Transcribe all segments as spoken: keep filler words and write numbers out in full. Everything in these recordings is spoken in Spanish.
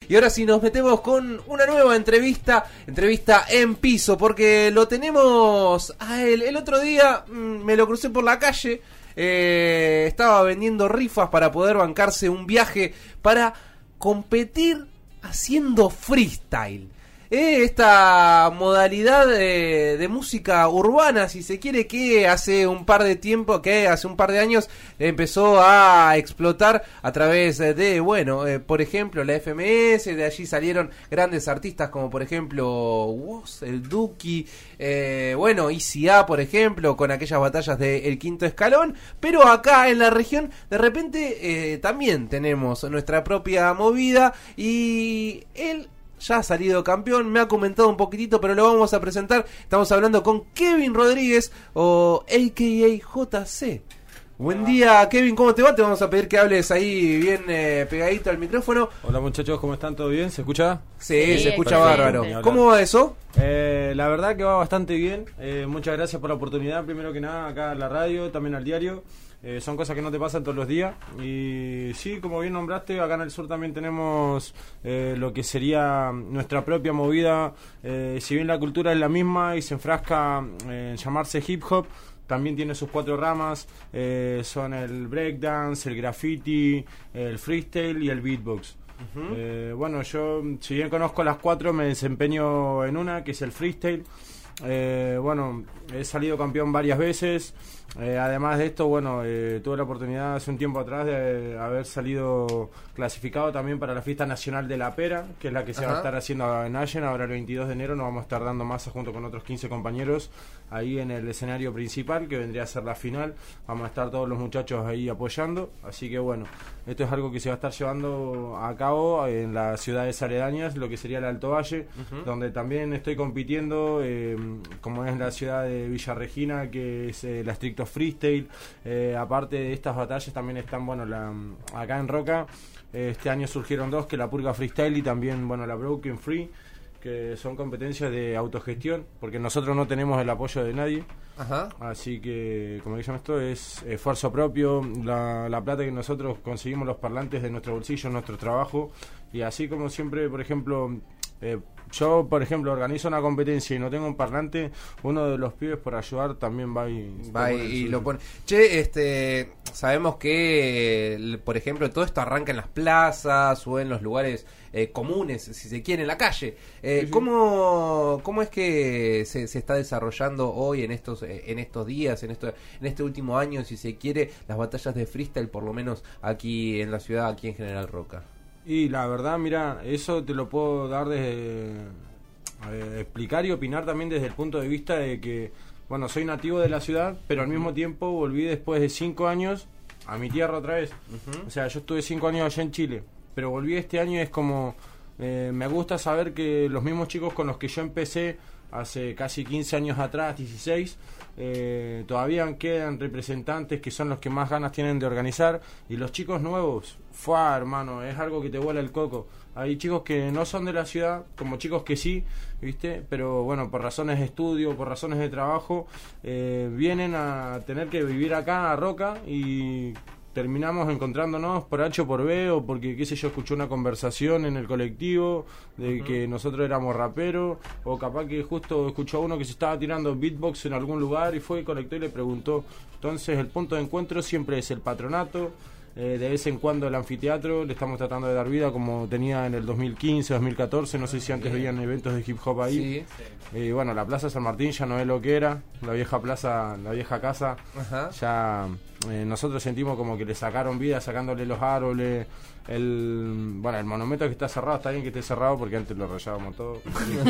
Y ahora sí nos metemos con una nueva entrevista, entrevista en piso, porque lo tenemos a él. El otro día mmm, me lo crucé por la calle, eh, estaba vendiendo rifas para poder bancarse un viaje para competir haciendo freestyle. Eh, esta modalidad de, de música urbana, si se quiere, que hace un par de tiempo, que hace un par de años empezó a explotar a través de, bueno, eh, por ejemplo, la F M S. De allí salieron grandes artistas como por ejemplo Woz, el Duki, eh, bueno, I C A, por ejemplo, con aquellas batallas de El Quinto Escalón. Pero acá en la región de repente eh, también tenemos nuestra propia movida, y él ya ha salido campeón, me ha comentado un poquitito, pero lo vamos a presentar. Estamos hablando con Kevin Rodríguez, o a k a. J C. Buen día, Kevin, ¿cómo te va? Te vamos a pedir que hables ahí bien eh, pegadito al micrófono. Hola muchachos, ¿cómo están? ¿Todo bien? ¿Se escucha? Sí, sí, se escucha bárbaro. ¿Cómo va eso? Eh, la verdad que va bastante bien. Eh, muchas gracias por la oportunidad, primero que nada, acá en la radio, también al diario. Eh, son cosas que no te pasan todos los días. Y sí, como bien nombraste, acá en el sur también tenemos eh, lo que sería nuestra propia movida. Eh, si bien la cultura es la misma y se enfrasca en llamarse hip hop, también tiene sus cuatro ramas. Eh, son el breakdance, el graffiti, el freestyle y el beatbox. Uh-huh. Eh, bueno, yo, si bien conozco las cuatro, me desempeño en una, que es el freestyle. Eh, bueno, he salido campeón varias veces. Eh, además de esto, bueno, eh, tuve la oportunidad hace un tiempo atrás de haber salido clasificado también para la fiesta nacional de la pera, que es la que se Ajá. va a estar haciendo en Allen. Ahora el veintidós de enero nos vamos a estar dando masa junto con otros quince compañeros ahí en el escenario principal, que vendría a ser la final. Vamos a estar todos los muchachos ahí apoyando, así que bueno, esto es algo que se va a estar llevando a cabo en las ciudades aledañas, lo que sería el Alto Valle, uh-huh. donde también estoy compitiendo, eh, como es la ciudad de Villa Regina, que es eh, la Estricto Freestyle. Eh, aparte de estas batallas también están, bueno, la, acá en Roca eh, este año surgieron dos, que la Purga Freestyle y también, bueno, la Broken Free, que son competencias de autogestión, porque nosotros no tenemos el apoyo de nadie. Ajá. Así que, como dicen, esto es esfuerzo propio, la, la plata que nosotros conseguimos los parlantes de nuestro bolsillo, nuestro trabajo. Y así como siempre, por ejemplo, eh, yo, por ejemplo, organizo una competencia y no tengo un parlante, uno de los pibes, por ayudar, también va y, va y, y lo pone. Che, este, sabemos que, por ejemplo, todo esto arranca en las plazas o en los lugares eh, comunes, si se quiere, en la calle. Eh, sí, sí. ¿Cómo, ¿Cómo es que se, se está desarrollando hoy, en estos en estos días, en, esto, en este último año, si se quiere, las batallas de freestyle, por lo menos aquí en la ciudad, aquí en General Roca? Y la verdad, mira, eso te lo puedo dar desde eh, explicar y opinar también desde el punto de vista de que, bueno, soy nativo de la ciudad, pero al mismo tiempo volví después de cinco años a mi tierra otra vez. Uh-huh. O sea, yo estuve cinco años allá en Chile, pero volví este año y es como, eh, me gusta saber que los mismos chicos con los que yo empecé hace casi quince años atrás, dieciséis, eh, todavía quedan representantes que son los que más ganas tienen de organizar, y los chicos nuevos, fuá, hermano, es algo que te vuela el coco. Hay chicos que no son de la ciudad, como chicos que sí, ¿viste? Pero bueno, por razones de estudio, por razones de trabajo, eh, vienen a tener que vivir acá a Roca, y terminamos encontrándonos por H o por B, o porque, qué sé yo, escuché una conversación en el colectivo de uh-huh. que nosotros éramos raperos, o capaz que justo escuchó a uno que se estaba tirando beatbox en algún lugar y fue y conectó y le preguntó. Entonces el punto de encuentro siempre es el patronato. Eh, de vez en cuando el anfiteatro le estamos tratando de dar vida, como tenía en el dos mil quince, dos mil catorce, no sé si antes veían eventos de hip hop ahí. Sí, sí. Y bueno, la Plaza San Martín ya no es lo que era, la vieja plaza, la vieja casa. Ajá. Ya eh, nosotros sentimos como que le sacaron vida sacándole los árboles. El, bueno, el monumento que está cerrado, está bien que esté cerrado porque antes lo rayábamos todo.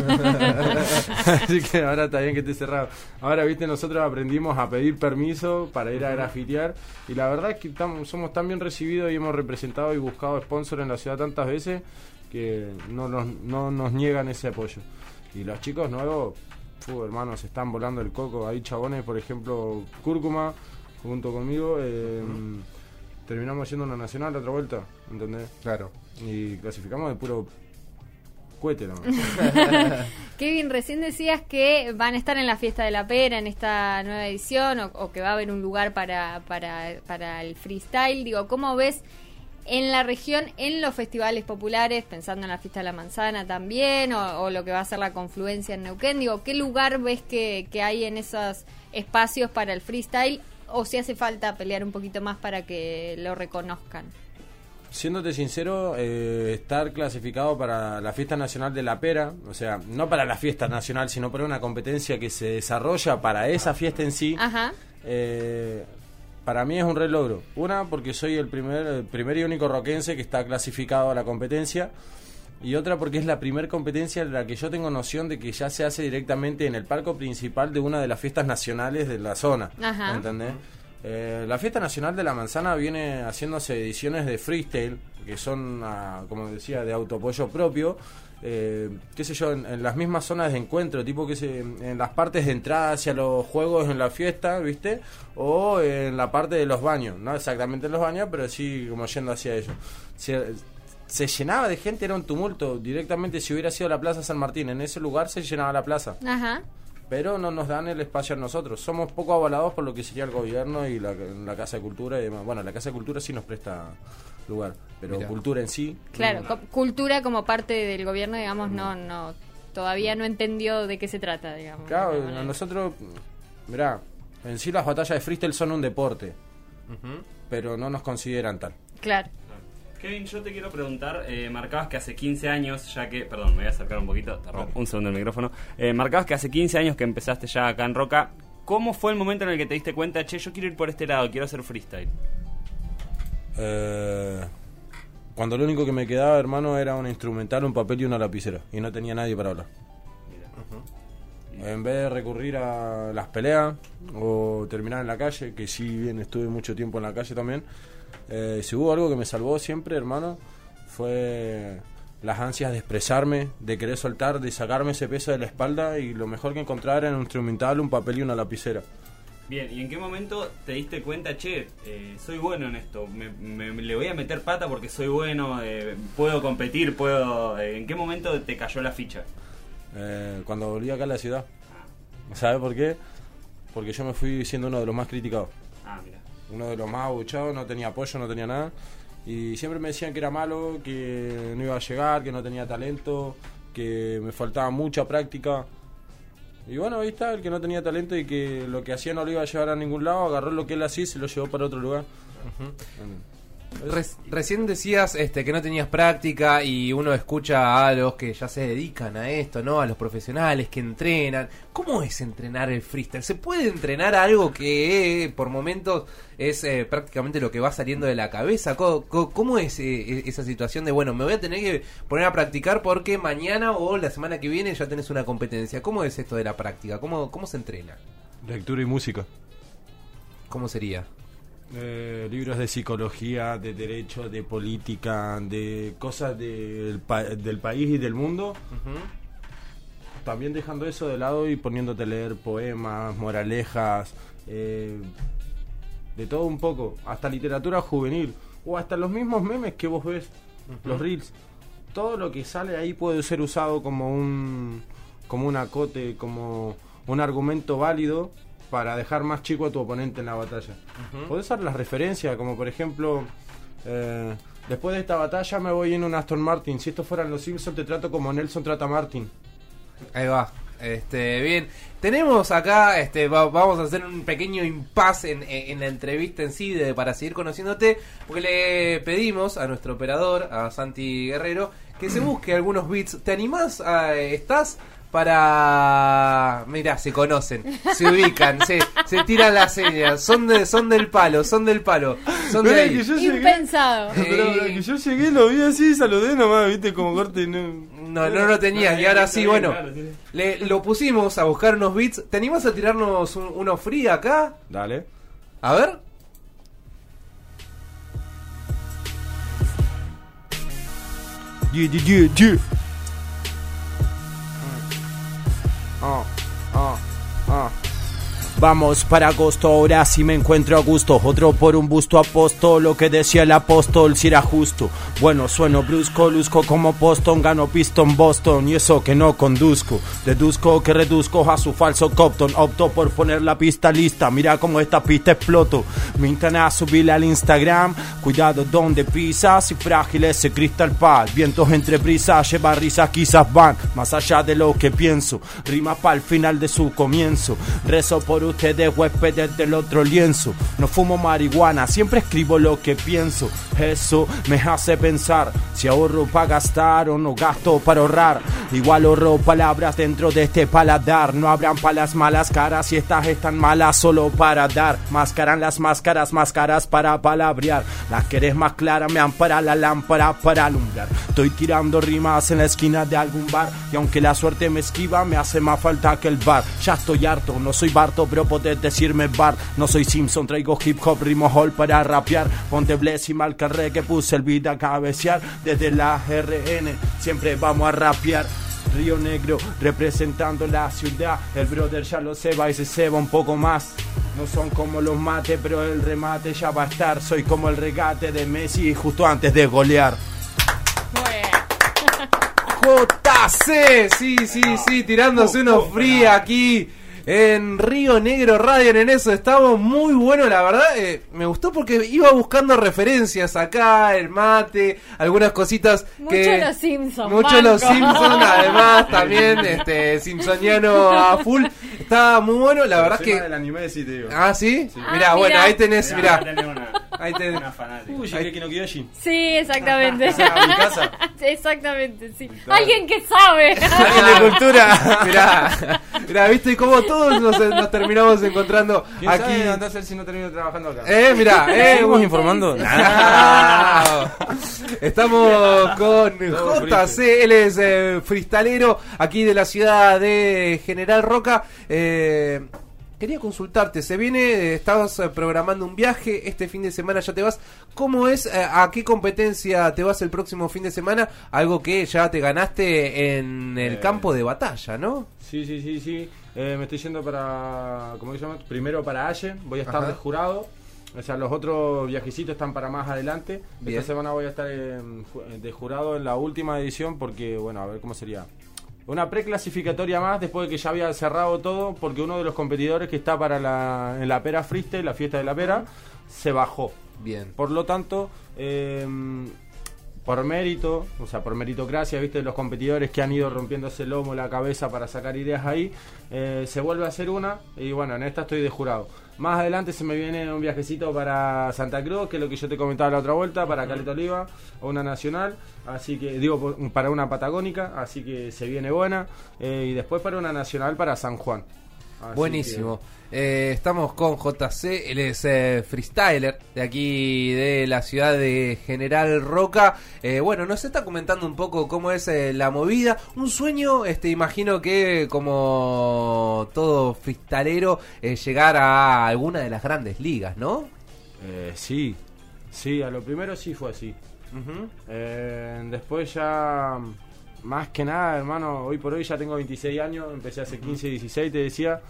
Así que ahora está bien que esté cerrado. Ahora, viste, nosotros aprendimos a pedir permiso para ir a grafitear, y la verdad es que estamos, somos tan bien recibidos y hemos representado y buscado sponsor en la ciudad tantas veces que no nos, no nos niegan ese apoyo. Y los chicos nuevos, fu, hermanos, se están volando el coco. Hay chabones, por ejemplo, Cúrcuma, junto conmigo, eh, uh-huh. terminamos yendo a una nacional la otra vuelta, ¿entendés? Claro. Y clasificamos de puro cohete, ¿no? Kevin, recién decías que van a estar en la Fiesta de la Pera en esta nueva edición, o, o que va a haber un lugar para, para, para el freestyle. Digo, ¿cómo ves en la región, en los festivales populares, pensando en la Fiesta de la Manzana también, o, o lo que va a ser la confluencia en Neuquén? Digo, ¿qué lugar ves que, que hay en esos espacios para el freestyle? ¿O si hace falta pelear un poquito más para que lo reconozcan? Siéndote sincero, eh, estar clasificado para la Fiesta Nacional de la Pera, o sea, no para la Fiesta Nacional, sino para una competencia que se desarrolla para esa fiesta en sí, Ajá. Eh, para mí es un re logro. Una, porque soy el primer, el primer y único roquense que está clasificado a la competencia, y otra porque es la primer competencia en la que yo tengo noción de que ya se hace directamente en el palco principal de una de las fiestas nacionales de la zona. Ajá. ¿Entendés? Eh, la Fiesta Nacional de la Manzana viene haciéndose ediciones de freestyle, que son, ah, como decía, de autoapoyo propio, eh, qué sé yo, en, en las mismas zonas de encuentro, tipo que se, en las partes de entrada hacia los juegos en la fiesta, ¿viste? O en la parte de los baños, no exactamente en los baños, pero sí como yendo hacia ellos. Se, se llenaba de gente, era un tumulto. Directamente, si hubiera sido la Plaza San Martín, en ese lugar se llenaba la plaza. Ajá. Pero no nos dan el espacio a nosotros. Somos poco avalados por lo que sería el gobierno y la, la Casa de Cultura y demás. Bueno, la Casa de Cultura sí nos presta lugar, pero Mirá. Cultura en sí... Claro, no. co- cultura como parte del gobierno, digamos, no, no, todavía no entendió de qué se trata, digamos. Claro, de alguna a manera. nosotros... Mirá, en sí las batallas de freestyle son un deporte, Ujú. pero no nos consideran tal. Claro. Kevin, yo te quiero preguntar, eh, marcabas que hace quince años, ya que, perdón, me voy a acercar un poquito, te robo un segundo el micrófono, eh, marcabas que hace quince años que empezaste ya acá en Roca. ¿Cómo fue el momento en el que te diste cuenta, che, yo quiero ir por este lado, quiero hacer freestyle? Eh, cuando lo único que me quedaba, hermano, era un instrumental, un papel y una lapicera, y no tenía nadie para hablar. Mira. En vez de recurrir a las peleas o terminar en la calle, que sí bien estuve mucho tiempo en la calle también, eh, si hubo algo que me salvó siempre, hermano, fue las ansias de expresarme, de querer soltar, de sacarme ese peso de la espalda, y lo mejor que encontrar era un instrumental, un papel y una lapicera. Bien, ¿y en qué momento te diste cuenta, che, eh, soy bueno en esto, me, me- me- le voy a meter pata porque soy bueno, eh, puedo competir, puedo... eh, ¿En qué momento te cayó la ficha? Eh, cuando volví acá a la ciudad. ¿Sabes por qué? Porque yo me fui siendo uno de los más criticados. Ah, mira. Uno de los más abuchados, no tenía apoyo, no tenía nada. Y siempre me decían que era malo, que no iba a llegar, que no tenía talento, que me faltaba mucha práctica. Y bueno, ahí está, el que no tenía talento y que lo que hacía no lo iba a llevar a ningún lado, agarró lo que él hacía y se lo llevó para otro lugar. Bueno, Re- recién decías este, que no tenías práctica, y uno escucha a los que ya se dedican a esto, ¿no? A los profesionales que entrenan. ¿Cómo es entrenar el freestyle? ¿Se puede entrenar algo que eh, por momentos es eh, prácticamente lo que va saliendo de la cabeza? ¿Cómo, cómo- cómo es eh, esa situación de, bueno, me voy a tener que poner a practicar porque mañana o la semana que viene ya tenés una competencia? ¿Cómo es esto de la práctica? ¿Cómo, cómo se entrena? lectura y música. ¿Cómo sería? Eh, libros de psicología, de derecho, de política, de cosas del, pa- del país y del mundo. Ujú. También dejando eso de lado y poniéndote a leer poemas, moralejas, eh, de todo un poco, hasta literatura juvenil, o hasta los mismos memes que vos ves, Ujú. los reels. Todo lo que sale ahí puede ser usado como un, como un acote, como un argumento válido para dejar más chico a tu oponente en la batalla. Ujú. Podés usar las referencias, como por ejemplo, eh, después de esta batalla me voy en un Aston Martin. Si estos fueran los Simpsons, te trato como Nelson trata a Martin. Ahí va. Este, bien, tenemos acá, este, va- vamos a hacer un pequeño impasse en, en- en la entrevista en sí, de, para seguir conociéndote, porque le pedimos a nuestro operador, a Santi Guerrero, que se busque algunos beats. ¿Te animás? A, ¿Estás? Para... Mirá, se conocen, se ubican, se, se tiran las señas, son de, son del palo, son del palo, son de Mirá ahí. que yo llegué- Impensado. Eh, Pero, pero que yo llegué, lo vi así, saludé nomás, viste, como corte y no... No, no lo tenías, y ahora sí, Está bien, bueno, claro, sí. le, lo pusimos a buscar unos beats. ¿Te animás a tirarnos un- uno free acá? Dale. A ver. Yeah, yeah, yeah, yeah. Ah, ah, ah. Vamos para agosto, ahora sí me encuentro a gusto. Otro por un busto apóstol, lo que decía el apóstol si era justo. Bueno, sueno brusco, luzco como Boston, gano Piston Boston y eso que no conduzco. Deduzco que reduzco a su falso Compton. Opto por poner la pista lista, mira cómo esta pista exploto. Me intentan a subirla al Instagram, cuidado donde pisas y frágil ese cristal pal. Vientos entre brisas, lleva risas, quizás van más allá de lo que pienso. Rima para el final de su comienzo. Rezo por ustedes, huéspedes del otro lienzo. No fumo marihuana, siempre escribo lo que pienso. Eso me hace pensar si ahorro para gastar o no gasto para ahorrar. Igual ahorro palabras dentro de este paladar. No habrán palas malas caras y estas están malas solo para dar. Mascaran las máscaras, máscaras para palabrear. Las querés más claras, me ampara la lámpara para alumbrar. Estoy tirando rimas en la esquina de algún bar y aunque la suerte me esquiva, me hace más falta que el bar. Ya estoy harto, no soy Barto, pero podés decirme bar. No soy Simpson, traigo hip hop, ritmo hall para rapear. Ponte bless y mal carré que puse el beat a cabecear. Desde la R N siempre vamos a rapear. Río Negro representando la ciudad. El brother ya lo ceba y se ceba un poco más. No son como los mates, pero el remate ya va a estar. Soy como el regate de Messi justo antes de golear. J C, sí, sí, sí, tirándose unos free aquí en Río Negro Radio. En eso estamos muy bueno, la verdad. Eh, me gustó porque iba buscando referencias acá, el mate, algunas cositas. Mucho que los Simpsons. Mucho los Simpsons, además también este Simpsoniano a full. Está muy bueno, la verdad es que. Del anime, sí, te digo. Ah, sí. Sí. Mirá, Ah, bueno, mirá. ahí tenés, mirá. Una, Ahí tenés. una fanática. Uy, Shingeki no Kyojin. Sí, exactamente. O sea, a mi casa. Exactamente, sí. Alguien que sabe. Alguien de cultura. Mirá, mirá, viste cómo todos nos, nos terminamos encontrando ¿Quién aquí. sabe dónde hacer si no termino trabajando acá? Eh, mirá, eh, ¿Seguimos uh, informando? Ah, estamos con Todo J C, él es eh, freestalero aquí de la ciudad de General Roca. Eh, quería consultarte, se viene, eh, estabas eh, programando un viaje, este fin de semana ya te vas. ¿Cómo es, eh, a qué competencia te vas el próximo fin de semana? Algo que ya te ganaste en el Eh. campo de batalla, ¿no? Sí, sí, sí, sí. Eh, me estoy yendo para, ¿cómo se llama? Primero para Allen, voy a estar Ajá. de jurado. O sea, los otros viajecitos están para más adelante. Bien. Esta semana voy a estar en- de jurado en la última edición porque, bueno, a ver cómo sería. Una preclasificatoria más después de que ya había cerrado todo porque uno de los competidores que está para la, en la Pera Freestyle, la fiesta de la Pera, se bajó. Bien. Por lo tanto, eh, por mérito, o sea, por meritocracia, viste, de los competidores que han ido rompiéndose el lomo, la cabeza para sacar ideas ahí, eh, se vuelve a hacer una y bueno, en esta estoy de jurado. Más adelante se me viene un viajecito para Santa Cruz, que es lo que yo te comentaba la otra vuelta, para Caleta Oliva, o una nacional, así que digo para una patagónica, así que se viene buena, eh, y después para una nacional para San Juan. Así Buenísimo. Eh, estamos con J C, él es eh, freestyler de aquí de la ciudad de General Roca. Eh, bueno, nos está comentando un poco cómo es eh, la movida. Un sueño, este, imagino que como todo freestalero, eh, llegar a alguna de las grandes ligas, ¿no? que, eh, sí, sí, a lo primero sí fue así. Ujú. Eh, después ya, más que nada, hermano, hoy por hoy ya tengo veintiséis años, empecé hace quince, dieciséis, te decía,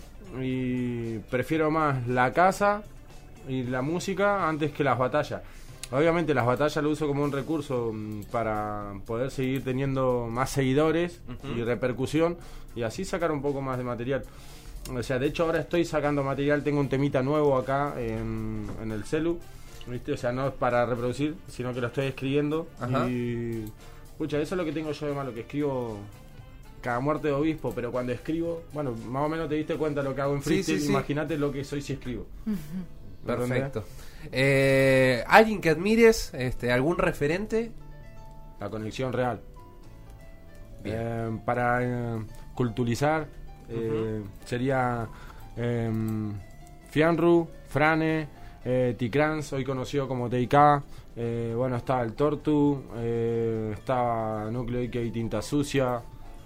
y prefiero más la casa y la música antes que las batallas. Obviamente las batallas lo uso como un recurso mm, para poder seguir teniendo más seguidores Ujú. y repercusión y así sacar un poco más de material. O sea, de hecho ahora estoy sacando material, tengo un temita nuevo acá en, en el celu, ¿viste? O sea, no es para reproducir, sino que lo estoy escribiendo. Ajá. Y escucha, eso es lo que tengo yo de malo, que escribo cada muerte de obispo, pero cuando escribo, bueno, más o menos te diste cuenta de lo que hago en Sí, freestyle, sí, sí. imagínate lo que soy si escribo. ¿Entendés? Perfecto. Eh, ¿Alguien que admires? Este, ¿algún referente? La conexión real. Bien. Eh, para eh, culturizar eh, sería eh, Fianru, Frane, eh, T-Crans, hoy conocido como T K. Eh, bueno, estaba el Tortu, eh, estaba Núcleo Ike y Tinta Sucia.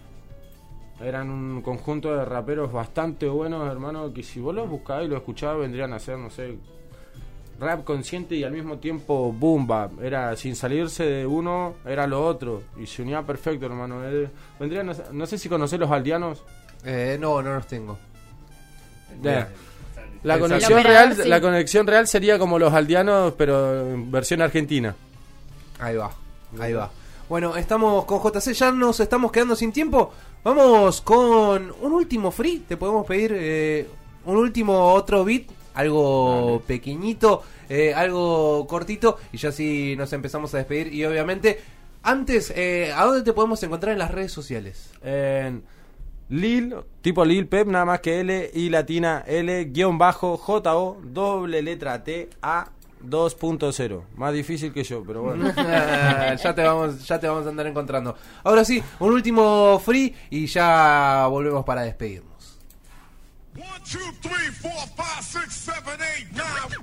Eran un conjunto de raperos bastante buenos, hermano, que si vos los buscabas y los escuchabas vendrían a ser, no sé, rap consciente y al mismo tiempo boom bap. Era sin salirse de uno, era lo otro. Y se unía perfecto, hermano. Eh, vendrían a ser- no sé si conocés los aldeanos. Eh, no, no los tengo. Ya. La El conexión operador, real, sí. la conexión real sería como los aldeanos, pero en versión argentina. Ahí va, ahí va. Bueno, estamos con J C, ya nos estamos quedando sin tiempo. Vamos con un último free. Te podemos pedir eh, un último otro beat, algo Dale. pequeñito, eh, algo cortito, y ya así nos empezamos a despedir. Y obviamente, antes, eh, ¿a dónde te podemos encontrar en las redes sociales? En Lil, tipo Lil Pep, nada más que L, I latina, L, guión bajo, J O, doble letra T, A, dos punto cero. Más difícil que yo, pero bueno. ya te vamos, ya te vamos a andar encontrando. Ahora sí, un último free y ya volvemos para despedirnos. One, two, three, four, five, six, seven, eight, nine.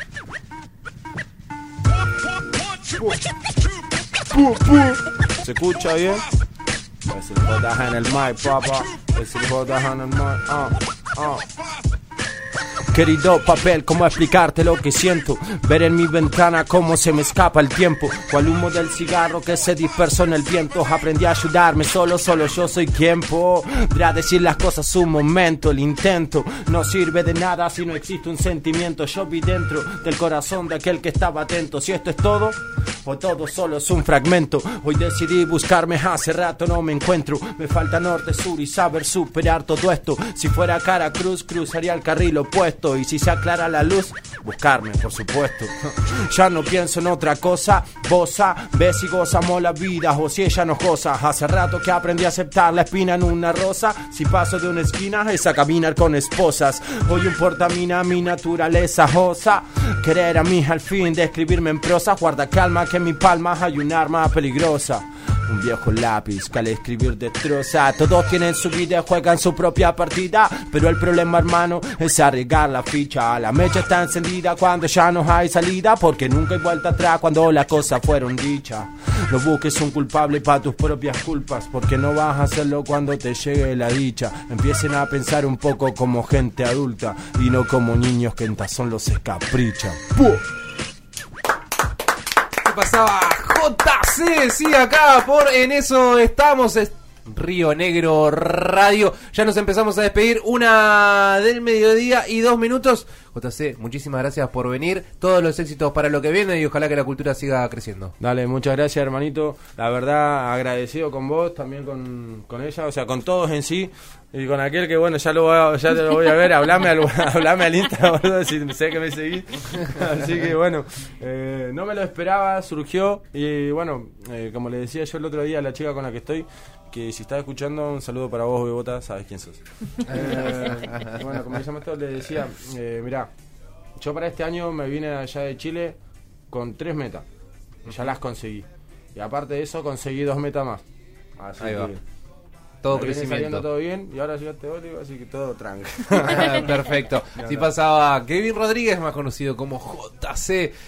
One, one, one, two, two, ¿Se escucha bien? Es el J en el mic, papá. Es el J en el mic, ah, ah. Querido papel, ¿cómo explicarte lo que siento? Ver en mi ventana cómo se me escapa el tiempo. Cual humo del cigarro que se dispersó en el viento. Aprendí a ayudarme solo, solo yo soy quien podrá decir las cosas un momento. El intento no sirve de nada si no existe un sentimiento. Yo vi dentro del corazón de aquel que estaba atento. Si esto es todo, o todo solo es un fragmento. Hoy decidí buscarme, hace rato no me encuentro. Me falta norte, sur y saber superar todo esto. Si fuera cara cruz, cruzaría el carril opuesto. Y si se aclara la luz, buscarme, por supuesto. Ya no pienso en otra cosa. Bosa, ves y gozamos la vida. O si ella nos goza. Hace rato que aprendí a aceptar la espina en una rosa. Si paso de una esquina es a caminar con esposas. Hoy importa mi, mi naturaleza osa. Querer a mí al fin de escribirme en prosa. Guarda calma que en mi palma hay un arma peligrosa. Un viejo lápiz que al escribir destroza. Todos tienen su vida, juegan su propia partida. Pero el problema, hermano, es arriesgar la ficha. La mecha está encendida cuando ya no hay salida. Porque nunca hay vuelta atrás cuando las cosas fueron dichas. No busques un culpable para tus propias culpas. Porque no vas a hacerlo cuando te llegue la dicha. Empiecen a pensar un poco como gente adulta. Y no como niños que en tazón los escaprichan. ¡Puh! ¿Qué pasaba? J C, sí, acá por En Eso Estamos, es Río Negro Radio. Ya nos empezamos a despedir, una del mediodía y dos minutos. J C, muchísimas gracias por venir, todos los éxitos para lo que viene y ojalá que la cultura siga creciendo. Dale, muchas gracias, hermanito. La verdad, agradecido con vos, también con, con ella, o sea, con todos en sí. Y con aquel que, bueno, ya lo voy a, ya te lo voy a ver, hablame al, hablame al Insta, boludo, si sé que me seguís. Así que, bueno, eh, no me lo esperaba, surgió. Y, bueno, eh, como le decía yo el otro día a la chica con la que estoy, que si estás escuchando, un saludo para vos, Bebota, sabes quién sos. Eh, bueno, como llama esto, le decía, eh, mirá, yo para este año me vine allá de Chile con tres metas. Ya las conseguí. Y aparte de eso, conseguí dos metas más. Así Ahí que... va. Todo me viene crecimiento. saliendo todo bien y ahora llegaste vos, digo, así que todo tranquilo. Perfecto. Si pasaba Kevin Rodríguez, más conocido como J C.